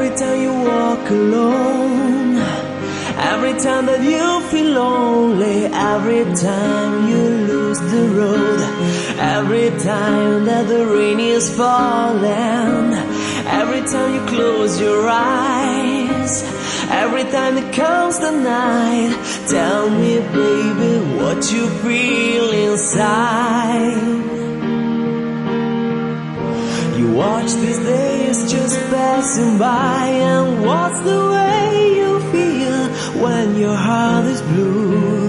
Every time you walk alone, every time that you feel lonely, every time you lose the road, every time that the rain is falling, every time you close your eyes, every time that comes the night, tell me, baby, what you feel inside. You watch these days just passing by, and what's the way you feel when your heart is blue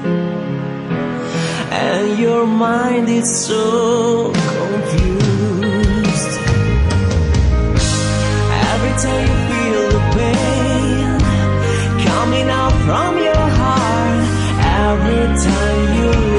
and your mind is so confused? Every time you feel the pain coming out from your heart, every time you